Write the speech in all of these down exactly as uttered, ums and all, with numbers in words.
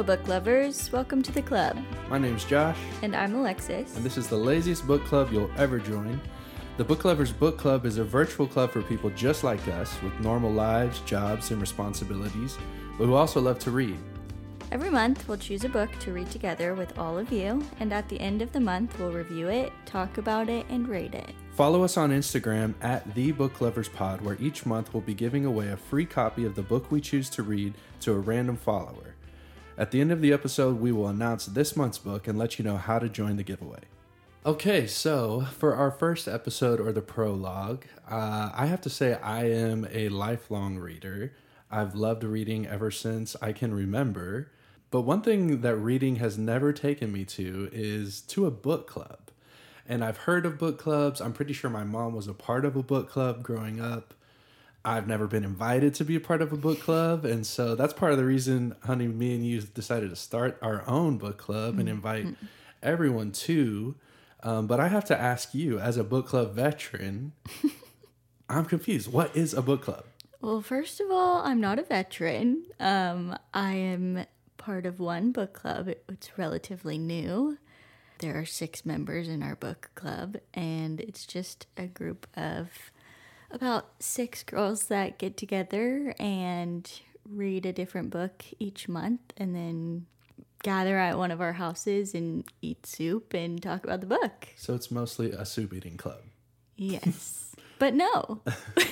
Hello, book lovers. Welcome to the club. My name's Josh. And I'm Alexis. And this is the laziest book club you'll ever join. The Book Lovers Book Club is a virtual club for people just like us with normal lives, jobs, and responsibilities, but who also love to read. Every month, we'll choose a book to read together with all of you, and at the end of the month, we'll review it, talk about it, and rate it. Follow us on Instagram at The Book Lovers Pod, where each month we'll be giving away a free copy of the book we choose to read to a random follower. At the end of the episode, we will announce this month's book and let you know how to join the giveaway. Okay, so for our first episode, or the prologue, uh, I have to say I am a lifelong reader. I've loved reading ever since I can remember. But one thing that reading has never taken me to is to a book club. And I've heard of book clubs. I'm pretty sure my mom was a part of a book club growing up. I've never been invited to be a part of a book club. And so that's part of the reason, honey, me and you decided to start our own book club and invite mm-hmm. everyone to. Um, but I have to ask you, as a book club veteran, I'm confused. What is a book club? Well, first of all, I'm not a veteran. Um, I am part of one book club. It's relatively new. There are six members in our book club, and it's just a group of about six girls that get together and read a different book each month, and then gather at one of our houses and eat soup and talk about the book. So it's mostly a soup eating club. Yes. But no,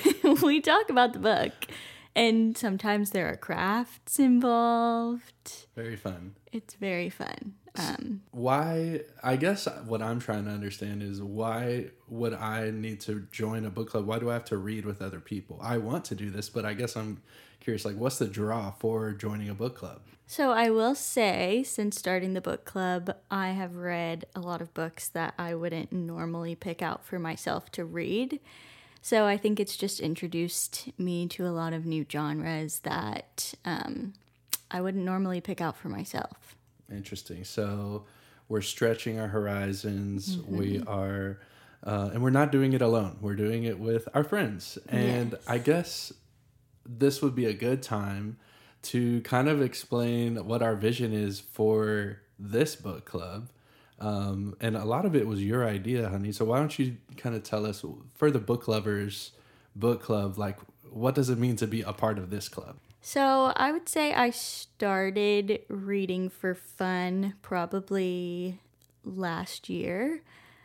we talk about the book, and sometimes there are crafts involved. Very fun. It's very fun. Um, why, I guess what I'm trying to understand is why would I need to join a book club? Why do I have to read with other people? I want to do this, but I guess I'm curious, like, what's the draw for joining a book club? So I will say, since starting the book club, I have read a lot of books that I wouldn't normally pick out for myself to read. So I think it's just introduced me to a lot of new genres that um, I wouldn't normally pick out for myself. Interesting. So we're stretching our horizons. Mm-hmm. We are, uh, and we're not doing it alone. We're doing it with our friends. And yes. I guess this would be a good time to kind of explain what our vision is for this book club. Um, and a lot of it was your idea, honey. So why don't you kind of tell us, for the Book Lovers Book Club, like, what does it mean to be a part of this club? So I would say I started reading for fun probably last year.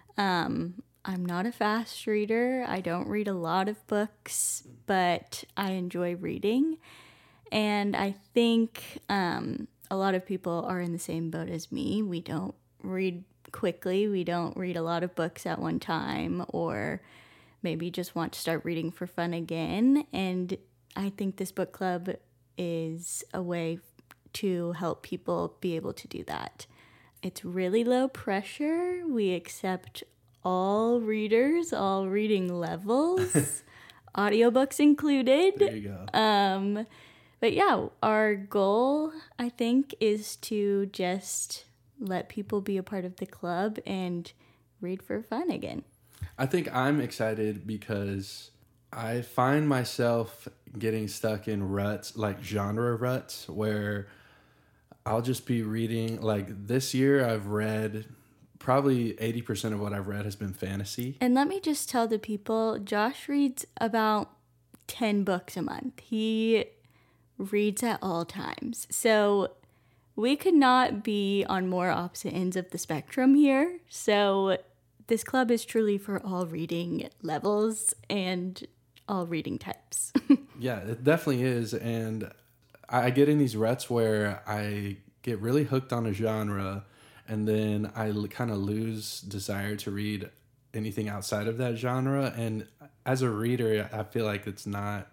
Um, I'm not a fast reader. I don't read a lot of books, but I enjoy reading. And I think um, a lot of people are in the same boat as me. We don't read quickly. We don't read a lot of books at one time, or maybe just want to start reading for fun again. And I think this book club is a way to help people be able to do that. It's really low pressure. We accept all readers, all reading levels, audiobooks included. There you go. Um, but yeah, our goal, I think, is to just let people be a part of the club and read for fun again. I think I'm excited because I find myself getting stuck in ruts, like genre ruts, where I'll just be reading. Like this year, I've read probably eighty percent of what I've read has been fantasy. And let me just tell the people, Josh reads about ten books a month. He reads at all times. So we could not be on more opposite ends of the spectrum here. So this club is truly for all reading levels and all reading types. Yeah, it definitely is. And I get in these ruts where I get really hooked on a genre, and then I kind of lose desire to read anything outside of that genre. And as a reader, I feel like it's not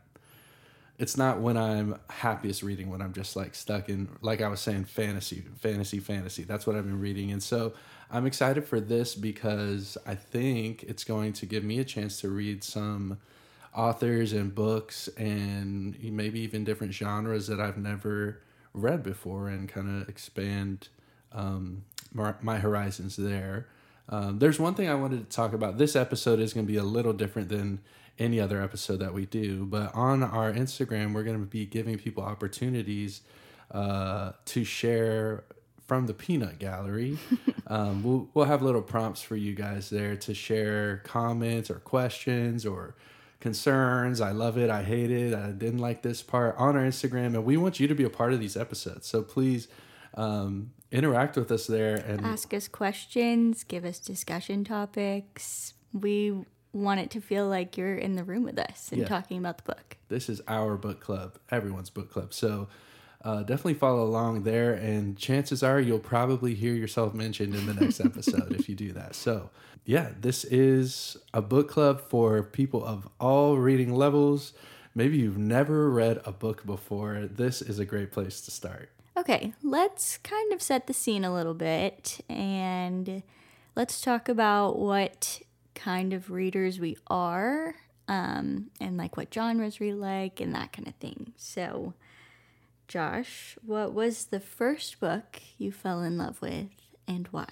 it's not when I'm happiest reading, when I'm just like stuck in, like I was saying, fantasy, fantasy, fantasy. That's what I've been reading. And so I'm excited for this because I think it's going to give me a chance to read some authors and books and maybe even different genres that I've never read before, and kind of expand um, my, my horizons there. Um, there's one thing I wanted to talk about. This episode is going to be a little different than any other episode that we do, but on our Instagram, we're going to be giving people opportunities uh, to share from the Peanut Gallery. um, we'll, we'll have little prompts for you guys there to share comments or questions or concerns. I love it. I hate it. I didn't like this part on our Instagram. And we want you to be a part of these episodes. So please um, interact with us there and ask us questions, give us discussion topics. We want it to feel like you're in the room with us and Yeah. talking about the book. This is our book club, everyone's book club. So uh, definitely follow along there, and chances are you'll probably hear yourself mentioned in the next episode if you do that. So yeah, this is a book club for people of all reading levels. Maybe you've never read a book before. This is a great place to start. Okay, let's kind of set the scene a little bit, and let's talk about what kind of readers we are, um, and like what genres we like and that kind of thing. So, Josh, what was the first book you fell in love with and why?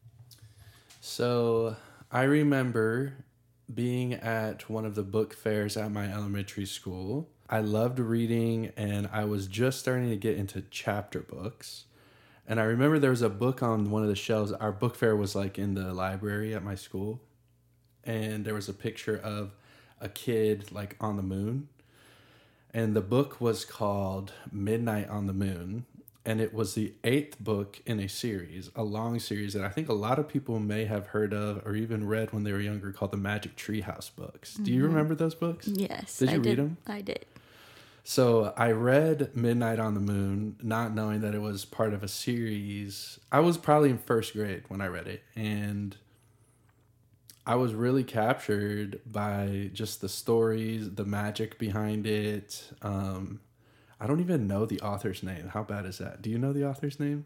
So I remember being at one of the book fairs at my elementary school. I loved reading, and I was just starting to get into chapter books. And I remember there was a book on one of the shelves. Our book fair was like in the library at my school. And there was a picture of a kid like on the moon. And the book was called Midnight on the Moon. And it was the eighth book in a series, a long series that I think a lot of people may have heard of or even read when they were younger, called the Magic Treehouse books. Mm-hmm. Do you remember those books? Yes. Did you I read did. them? I did. So I read Midnight on the Moon, not knowing that it was part of a series. I was probably in first grade when I read it. And I was really captured by just the stories, the magic behind it. Um, I don't even know the author's name. How bad is that? Do you know the author's name?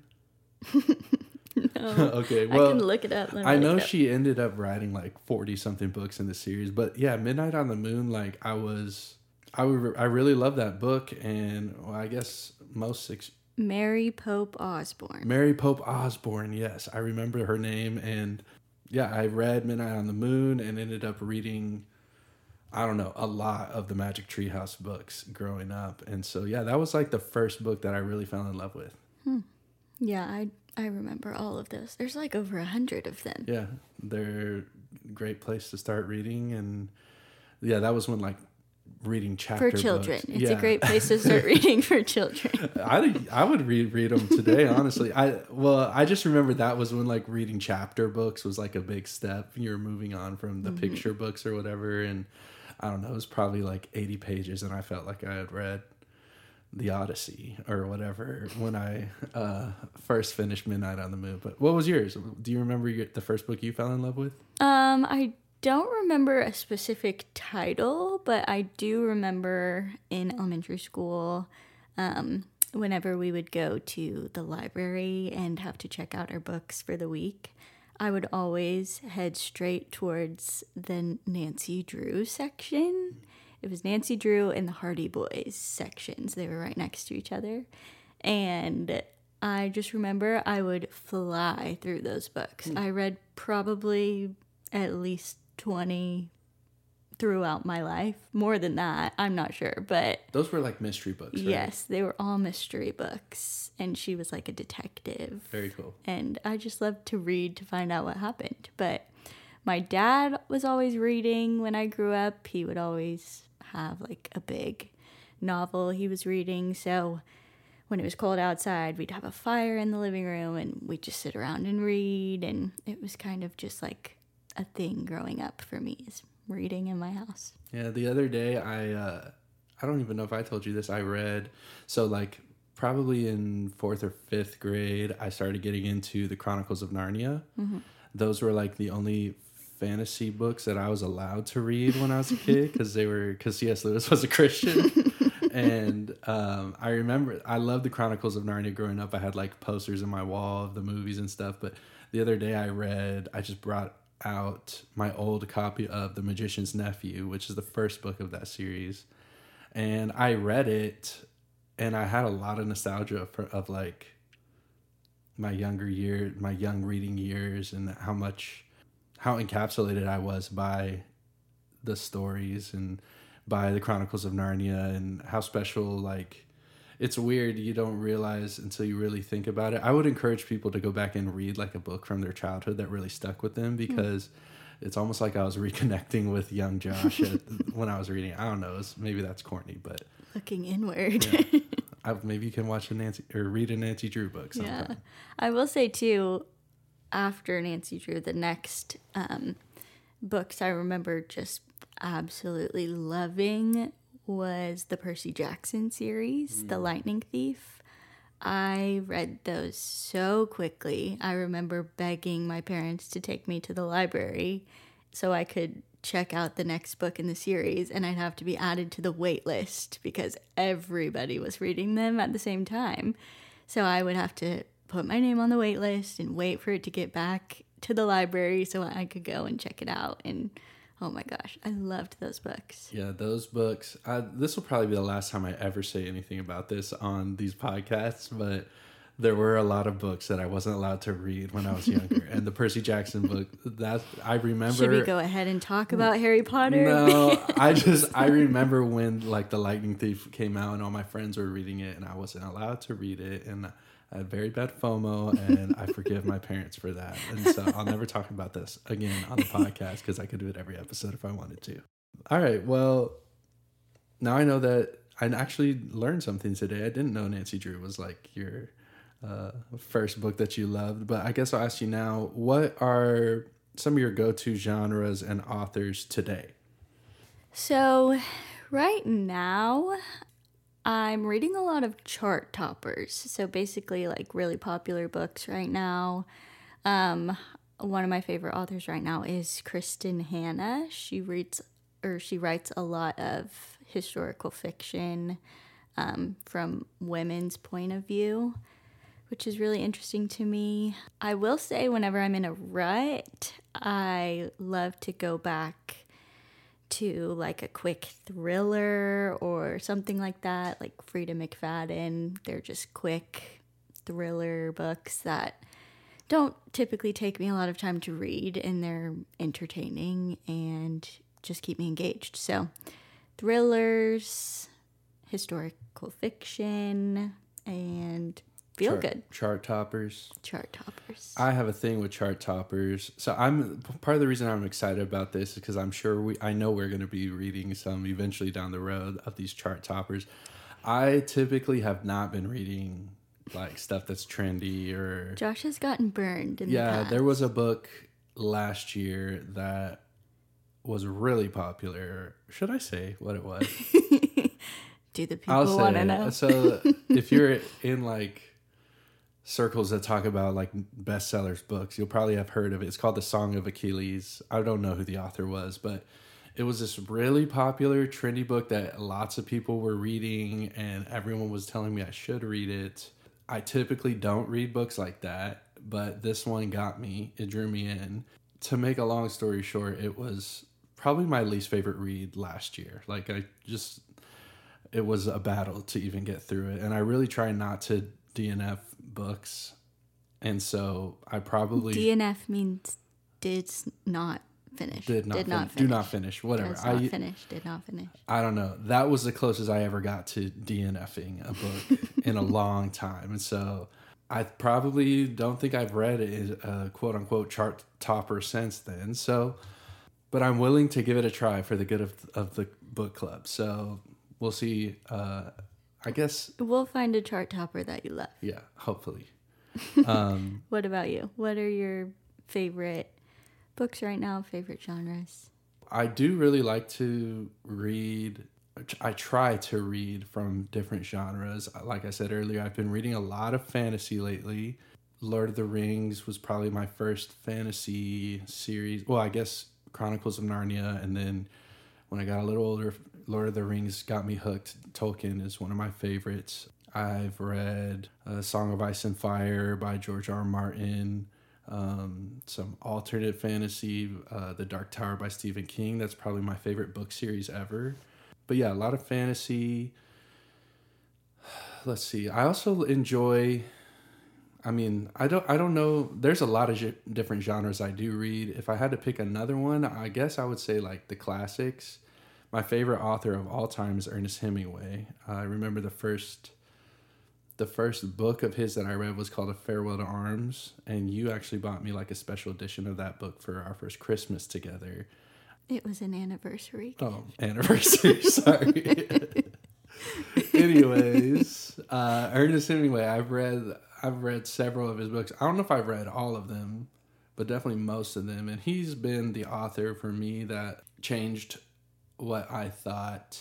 No. Okay, well, I can look it up. Let me I know look it up. she ended up writing like forty something books in the series, but yeah, Midnight on the Moon, like I was, I would, I really love that book, and well, I guess most ex- Mary Pope Osborne. Mary Pope Osborne, yes, I remember her name, and yeah, I read Midnight on the Moon and ended up reading, I don't know, a lot of the Magic Treehouse books growing up. And so, yeah, that was like the first book that I really fell in love with. Hmm. Yeah, I I remember all of those. There's like over a hundred of them. Yeah, they're a great place to start reading. And yeah, that was when like reading chapter For children. books. It's Yeah. a great place to start reading for children. I, I would read read them today, honestly. I well, I just remember that was when like reading chapter books was like a big step. You're moving on from the mm-hmm. picture books or whatever, and I don't know, it was probably like eighty pages, and I felt like I had read the Odyssey or whatever when I uh, first finished Midnight on the Moon. But what was yours? Do you remember your, the first book you fell in love with? Um, I don't remember a specific title, but I do remember in elementary school, um, whenever we would go to the library and have to check out our books for the week, I would always head straight towards the Nancy Drew section. It was Nancy Drew and the Hardy Boys sections. They were right next to each other. And I just remember I would fly through those books. Mm. I read probably at least twenty throughout my life. More than that, I'm not sure. But those were like mystery books, right? Yes, they were all mystery books. And she was like a detective. Very cool. And I just loved to read to find out what happened. But my dad was always reading when I grew up. He would always have like a big novel he was reading. So when it was cold outside, we'd have a fire in the living room and we'd just sit around and read. And it was kind of just like a thing growing up for me, is reading in my house. Yeah, the other day I uh, I don't even know if I told you this. I read, so like probably in fourth or fifth grade, I started getting into the Chronicles of Narnia. Mm-hmm. Those were like the only fantasy books that I was allowed to read when I was a kid, because they were because C S Lewis was a Christian. And um, I remember I loved the Chronicles of Narnia growing up. I had like posters on my wall of the movies and stuff. But the other day I read, I just brought out my old copy of The Magician's Nephew, which is the first book of that series. And I read it, and I had a lot of nostalgia for, of like my younger year, my young reading years, and how much, how encapsulated I was by the stories and by the Chronicles of Narnia, and how special like it's weird. You don't realize until you really think about it. I would encourage people to go back and read like a book from their childhood that really stuck with them, because mm. it's almost like I was reconnecting with young Josh at, when I was reading. I don't know. It's, maybe that's corny, but looking inward. Yeah. I, maybe you can watch a Nancy or read a Nancy Drew book sometime. Yeah, I will say too, after Nancy Drew, the next um, books I remember just absolutely loving was the Percy Jackson series, mm. The Lightning Thief. I read those so quickly. I remember begging my parents to take me to the library so I could check out the next book in the series, and I'd have to be added to the wait list because everybody was reading them at the same time. So I would have to put my name on the wait list and wait for it to get back to the library so I could go and check it out. And oh my gosh, I loved those books. Yeah, those books. I, this will probably be the last time I ever say anything about this on these podcasts, but there were a lot of books that I wasn't allowed to read when I was younger. And the Percy Jackson book, that I remember. Should we go ahead and talk about Harry Potter? No, I just, I remember when like The Lightning Thief came out and all my friends were reading it and I wasn't allowed to read it. And I had very bad FOMO, and I forgive my parents for that. And so I'll never talk about this again on the podcast because I could do it every episode if I wanted to. All right. Well, now I know that I actually learned something today. I didn't know Nancy Drew was like your uh, first book that you loved, but I guess I'll ask you now, what are some of your go-to genres and authors today? So right now, I'm reading a lot of chart toppers. So basically like really popular books right now. Um, one of my favorite authors right now is Kristen Hanna. She reads or she writes a lot of historical fiction um, from women's point of view, which is really interesting to me. I will say whenever I'm in a rut, I love to go back to like a quick thriller or something like that, like Frida McFadden. They're just quick thriller books that don't typically take me a lot of time to read, and they're entertaining and just keep me engaged. So thrillers, historical fiction, and feel chart, good. Chart toppers. Chart toppers. I have a thing with chart toppers. So I'm part of the reason I'm excited about this is because I'm sure we I know we're going to be reading some eventually down the road of these chart toppers. I typically have not been reading like stuff that's trendy or Josh has gotten burned in yeah, the past. There was a book last year that was really popular. Should I say what it was? Do the people want to know? So if you're in like circles that talk about like bestsellers books, you'll probably have heard of it. It's called The Song of Achilles. I don't know who the author was, but it was this really popular, trendy book that lots of people were reading, and everyone was telling me I should read it. I typically don't read books like that, but this one got me. It drew me in. To make a long story short, it was probably my least favorite read last year. Like I just, it was a battle to even get through it. And I really try not to D N F books, and so I probably D N F means did not finish. Did not, did fin- not finish. Do not finish. Whatever. Does not I finish. Did not finish. I don't know. That was the closest I ever got to DNFing a book in a long time, and so I probably don't think I've read a quote unquote chart topper since then. So, but I'm willing to give it a try for the good of of the book club. So we'll see. Uh, I guess we'll find a chart topper that you love. Yeah, hopefully. Um, what about you? What are your favorite books right now? Favorite genres? I do really like to read. I try to read from different genres. Like I said earlier, I've been reading a lot of fantasy lately. Lord of the Rings was probably my first fantasy series. Well, I guess Chronicles of Narnia, and then when I got a little older, Lord of the Rings got me hooked. Tolkien is one of my favorites. I've read uh, Song of Ice and Fire by George R. R. Martin, um, some alternate fantasy, uh, The Dark Tower by Stephen King. That's probably my favorite book series ever. But yeah, a lot of fantasy. Let's see. I also enjoy, I mean, I don't I don't know. There's a lot of j- different genres I do read. If I had to pick another one, I guess I would say like the classics. My favorite author of all time is Ernest Hemingway. Uh, I remember the first the first book of his that I read was called A Farewell to Arms, and you actually bought me like a special edition of that book for our first Christmas together. It was an anniversary. Oh, anniversary, sorry. Anyways, uh, Ernest Hemingway, I've read I've read several of his books. I don't know if I've read all of them, but definitely most of them. And he's been the author for me that changed what I thought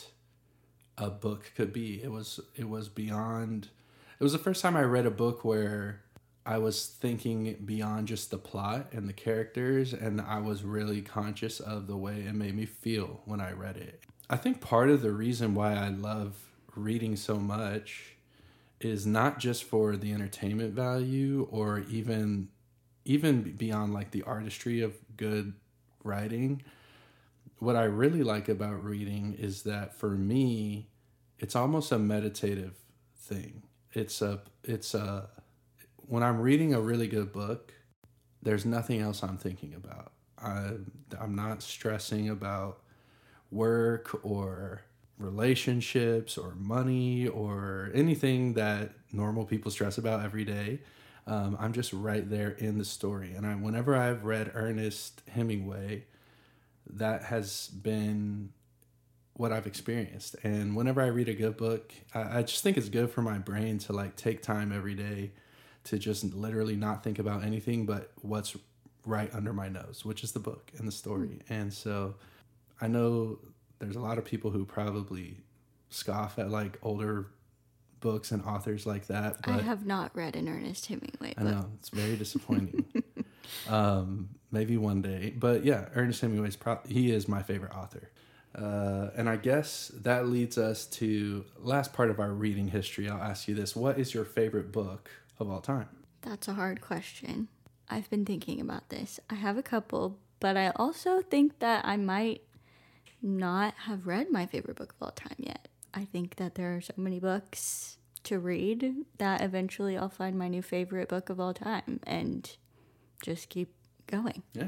a book could be. It was it was beyond. It was the first time I read a book where I was thinking beyond just the plot and the characters, and I was really conscious of the way it made me feel when I read it. I think part of the reason why I love reading so much is not just for the entertainment value or even even beyond like the artistry of good writing. What I really like about reading is that for me, it's almost a meditative thing. It's a it's a when I'm reading a really good book, there's nothing else I'm thinking about. I I'm not stressing about work or relationships or money or anything that normal people stress about every day. Um, I'm just right there in the story. And I, whenever I've read Ernest Hemingway, that has been what I've experienced. And whenever I read a good book, I, I just think it's good for my brain to like take time every day to just literally not think about anything but what's right under my nose, which is the book and the story. Mm. And so I know there's a lot of people who probably scoff at like older books and authors like that. But I have not read an Ernest Hemingway book. I know, it's very disappointing. um, maybe one day. But yeah, Ernest Hemingway's pro- he is my favorite author. Uh, and I guess that leads us to last part of our reading history. I'll ask you this. What is your favorite book of all time? That's a hard question. I've been thinking about this. I have a couple, but I also think that I might not have read my favorite book of all time yet. I think that there are so many books to read that eventually I'll find my new favorite book of all time and just keep going. Yeah.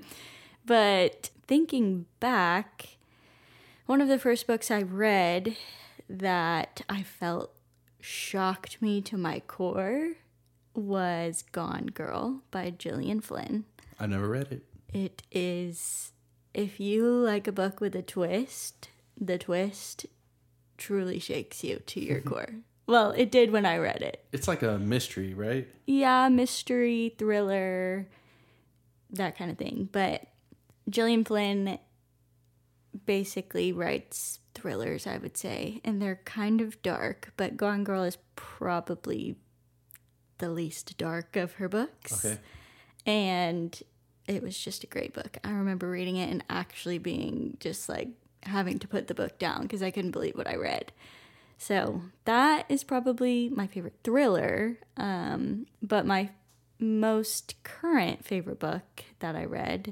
But thinking back, one of the first books I read that I felt shocked me to my core was Gone Girl by Gillian Flynn. I never read it. It is, if you like a book with a twist, the twist truly shakes you to your core. Well, it did when I read it. It's like a mystery, right? Yeah, mystery, thriller, that kind of thing. But Gillian Flynn basically writes thrillers, I would say, and they're kind of dark, but Gone Girl is probably the least dark of her books. Okay. And it was just a great book. I remember reading it and actually being just like having to put the book down because I couldn't believe what I read. So that is probably my favorite thriller. Um, but my most current favorite book that I read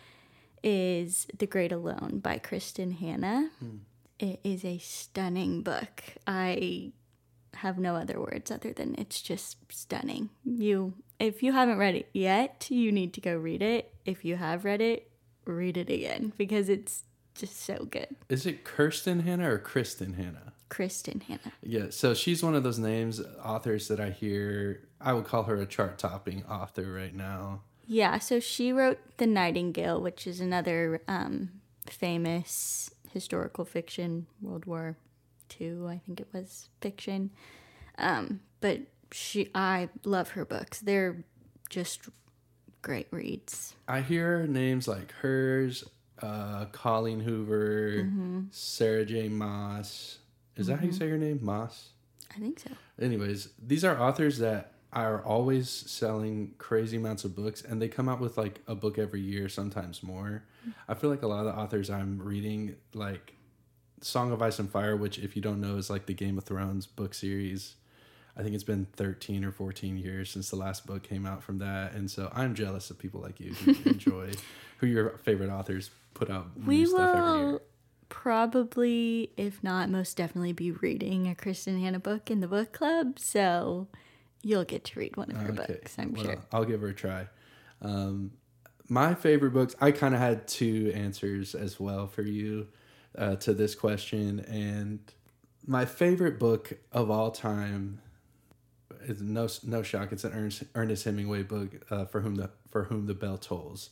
is The Great Alone by Kristen Hanna. Hmm. It is a stunning book. I have no other words other than it's just stunning. You, if you haven't read it yet, you need to go read it. If you have read it, read it again because it's just so good. Is it Kirsten Hanna or Kristen Hanna? Kristen Hanna. Yeah, so she's one of those names, authors that I hear. I would call her a chart-topping author right now. Yeah, so she wrote The Nightingale, which is another um, famous historical fiction, World War Two, I think it was, fiction. Um, but she, I love her books. They're just great reads. I hear names like hers, uh, Colleen Hoover, mm-hmm. Sarah J. Maas. Is mm-hmm. that how you say her name? Maas? I think so. Anyways, these are authors that are always selling crazy amounts of books, and they come out with like a book every year, sometimes more. Mm-hmm. I feel like a lot of the authors I'm reading, like Song of Ice and Fire, which if you don't know is like the Game of Thrones book series. I think it's been thirteen or fourteen years since the last book came out from that. And so I'm jealous of people like you who enjoy, who your favorite authors put out new we stuff every year. We will probably, if not most definitely, be reading a Kristen Hanna book in the book club. So you'll get to read one of her okay. books, I'm well, sure. I'll give her a try. Um, my favorite books, I kind of had two answers as well for you uh, to this question. And my favorite book of all time it's no no shock. It's an Ernest, Ernest Hemingway book. Uh, for whom the for whom the bell tolls.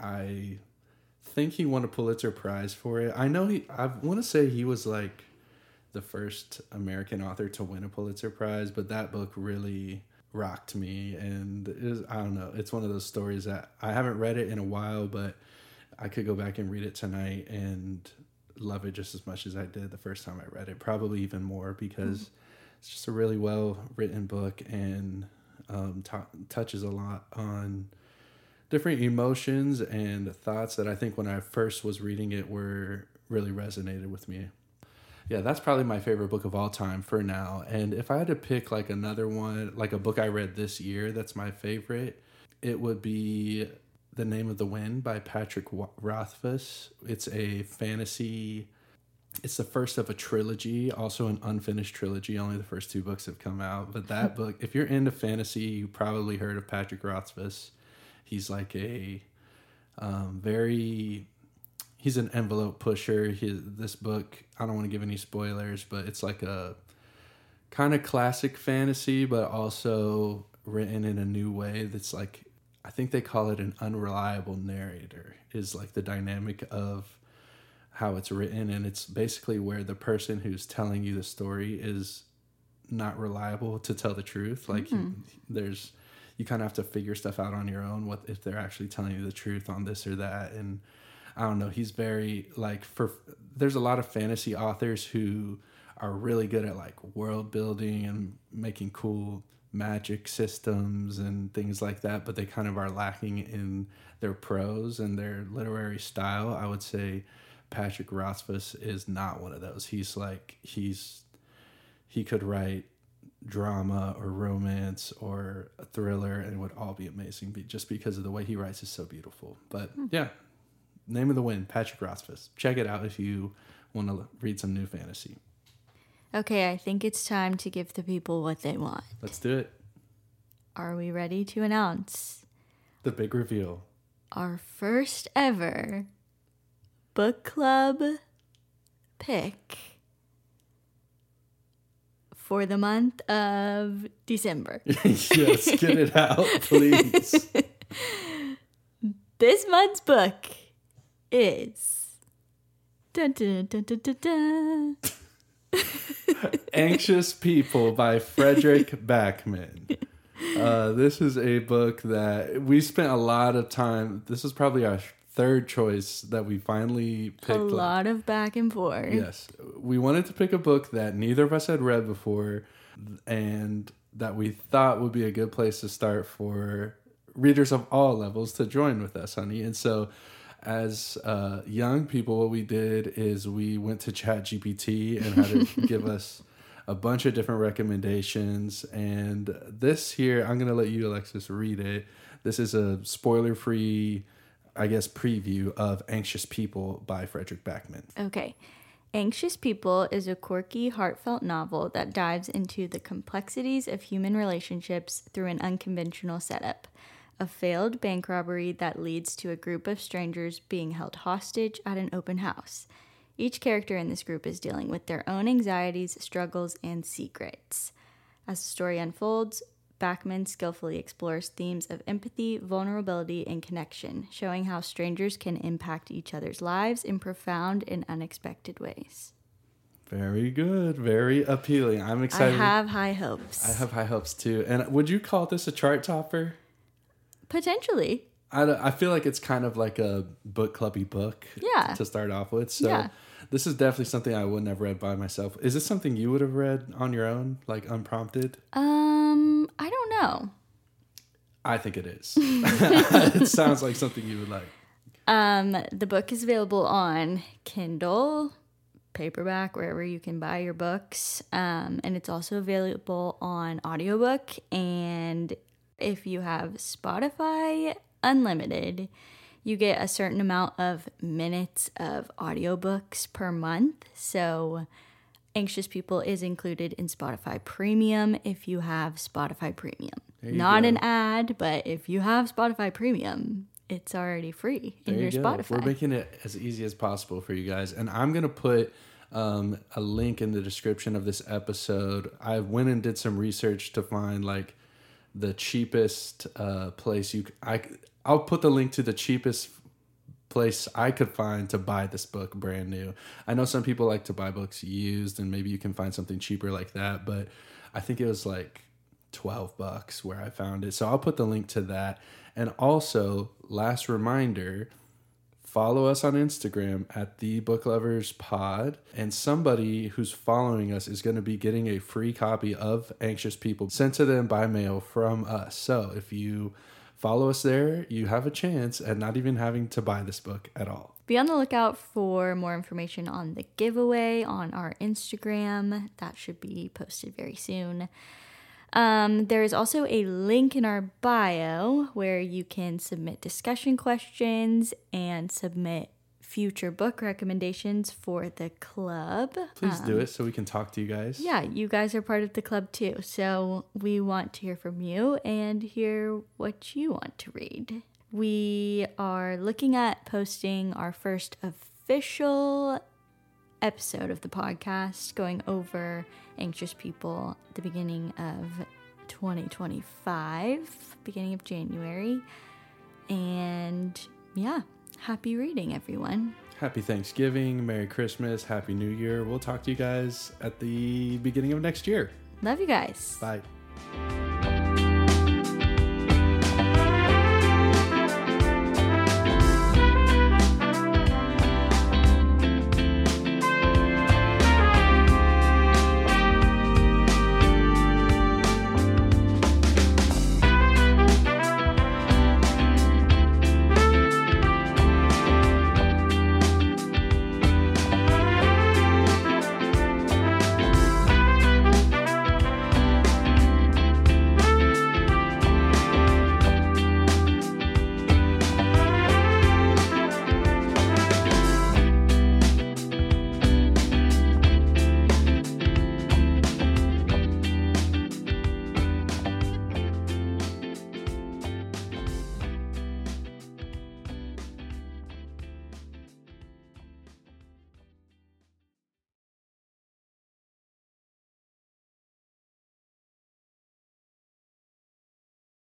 I think he won a Pulitzer Prize for it. I know he. I want to say he was like the first American author to win a Pulitzer Prize, but that book really rocked me, and it was, I don't know. It's one of those stories that I haven't read it in a while, but I could go back and read it tonight and love it just as much as I did the first time I read it. Probably even more because mm-hmm. it's just a really well written book and um, t- touches a lot on different emotions and thoughts that I think when I first was reading it were really resonated with me. Yeah, that's probably my favorite book of all time for now. And if I had to pick like another one, like a book I read this year that's my favorite, it would be The Name of the Wind by Patrick Rothfuss. It's a fantasy. It's the first of a trilogy, also an unfinished trilogy. Only the first two books have come out. But that book, if you're into fantasy, you probably heard of Patrick Rothfuss. He's like a um, very... He's an envelope pusher. He, this book, I don't want to give any spoilers, but it's like a kind of classic fantasy, but also written in a new way that's like, I think they call it an unreliable narrator, is like the dynamic of how it's written. And it's basically where the person who's telling you the story is not reliable to tell the truth. Like mm-hmm. you, there's, you kind of have to figure stuff out on your own, what if they're actually telling you the truth on this or that. And I don't know, he's very like, for there's a lot of fantasy authors who are really good at like world building and making cool magic systems and things like that, but they kind of are lacking in their prose and their literary style. I would say Patrick Rothfuss is not one of those. He's like, he's, he could write drama or Romance or a thriller, and it would all be amazing just because of the way he writes is so beautiful. But yeah, Name of the Wind, Patrick Rothfuss. Check it out if you want to read some new fantasy. Okay, I think it's time to give the people what they want. Let's do it. Are we ready to announce the big reveal? Our first ever book club pick for the month of December. Yes, get it out, please. This month's book is dun, dun, dun, dun, dun, dun. Anxious People by Fredrik Backman. Uh, this is a book that we spent a lot of time. This is probably our third choice that we finally picked. A lot of back and forth. Yes. We wanted to pick a book that neither of us had read before and that we thought would be a good place to start for readers of all levels to join with us, honey. And so as uh, young people, what we did is we went to ChatGPT and had it give us a bunch of different recommendations. And this here, I'm going to let you, Alexis, read it. This is a spoiler-free, I guess, preview of Anxious People by Fredrik Backman. Okay. Anxious People is a quirky, heartfelt novel that dives into the complexities of human relationships through an unconventional setup. A failed bank robbery that leads to a group of strangers being held hostage at an open house. Each character in this group is dealing with their own anxieties, struggles, and secrets. As the story unfolds, Backman skillfully explores themes of empathy, vulnerability, and connection, showing how strangers can impact each other's lives in profound and unexpected ways. Very good. Very appealing. I'm excited. I have high hopes. I have high hopes, too. And would you call this a chart topper? Potentially. I, I feel like it's kind of like a book clubby book yeah. to start off with. So yeah. This is definitely something I wouldn't have read by myself. Is this something you would have read on your own, like unprompted? Um, I don't know. I think it is. It sounds like something you would like. Um, the book is available on Kindle, paperback, wherever you can buy your books. Um, and it's also available on audiobook. And if you have Spotify Unlimited, you get a certain amount of minutes of audiobooks per month. So Anxious People is included in Spotify Premium if you have Spotify Premium. Not go. An ad, but if you have Spotify Premium, it's already free in there your you go. Spotify. We're making it as easy as possible for you guys. And I'm going to put um, a link in the description of this episode. I went and did some research to find like the cheapest uh, place you. I I'll put the link to the cheapest place I could find to buy this book brand new. I know some people like to buy books used, and maybe you can find something cheaper like that, but I think it was like twelve bucks where I found it. So I'll put the link to that. And also, last reminder, follow us on Instagram at The Book Lovers Pod, and somebody who's following us is going to be getting a free copy of Anxious People sent to them by mail from us. So if you follow us there, you have a chance at not even having to buy this book at all. Be on the lookout for more information on the giveaway on our Instagram. That should be posted very soon. Um, there is also a link in our bio where you can submit discussion questions and submit future book recommendations for the club. Please um, do it so we can talk to you guys. Yeah, you guys are part of the club too. So we want to hear from you and hear what you want to read. We are looking at posting our first official episode of the podcast, going over Anxious People at the beginning of twenty twenty-five, beginning of January. And yeah, happy reading, everyone. Happy Thanksgiving, Merry Christmas, Happy New Year. We'll talk to you guys at the beginning of next year. Love you guys. Bye.